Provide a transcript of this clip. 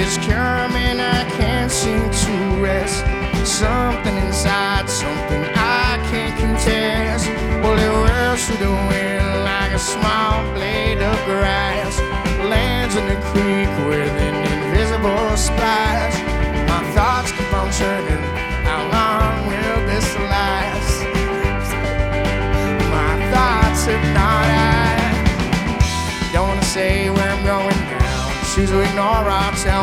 is coming, I can't seem to rest. Something inside, something I can't contest. Well, it whirls through the wind like a small blade of grass. Lands in the creek with an invisible splash. My thoughts keep on turning, how long will this last? My thoughts have not asked. Don't wanna say where I'm going now, choose to ignore or tell